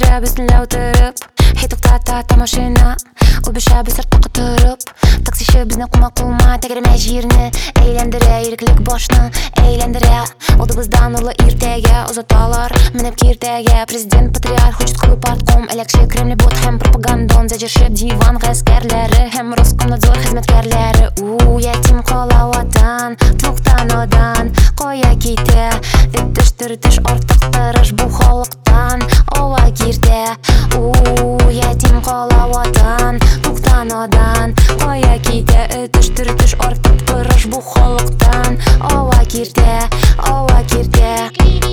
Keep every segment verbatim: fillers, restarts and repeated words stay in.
Бері біздің отырып Хей тоқтата машина Ол беша біз сыртқа тұрып Таксиші біздің қума-қума Тәгерме жеріні Әйлендірі еркілік бошны Әйлендірі Олды біздан ұлы ертеге Ұзаталар мініп кертеге Президент патриарх Хочет көбі партком Әлекші кремлі бот Хем пропагандон Задержи диван ғаскерлері Хем Роскомнадзор қызметкерлері У, ятим қола ватан Тоқтан одан Қоя кейте Үтіш-түртіш ортықтырыш бұл холықтан Ова керде У, ятим қола ватан Тоқтан одан Қоя кейте Үтіш-түртіш ортықтырыш бұл холықтан Ова керде Ова керде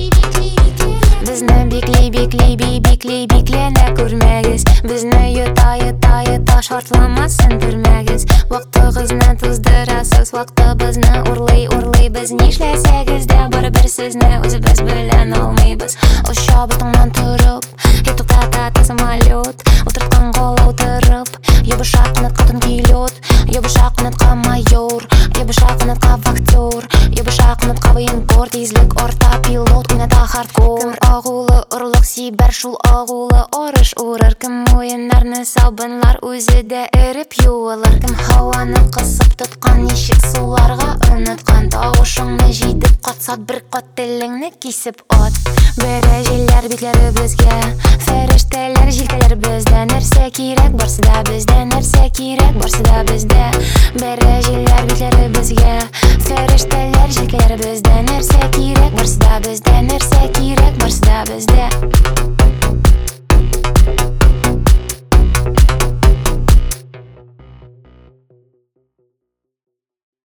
Бізді беклей-беклей бей-беклей-беклене көрмегіз Бізді юта-юта-юта шортламасын түрмегіз Вақты қызны тұздырасыз Вақты бізні ұрлай-ұрлай Біз нешлесегіз де бір-бір сізні Өзі біз білен алмайбыз Ұша бұтыңнан тұрып Хей тоқтата самолет Отыртқан қол отырып Ебіша қанатқа түнгі лед Ебіша қанатқа майор Ебіша қанатқа вахтер Ебіша қанатқа военкор Тезлік орта пилот Ойната хардкор Кім ағулы ұрлық сибір Шул ағулы орыш ұрыр Кім ойынарны сабынлар Өзі де үріп юылыр Кім хауаны қысып тұтқан Нешік суларға ұнытқан Тауышыңны жейдіп қатсат Бір қат тіліңні кесіп от Бережелер бетлері бізге Ферештелер желтелер бізде Нәрсе керек барсы да бізде Нәрсе керек барсы да бізде Бережелер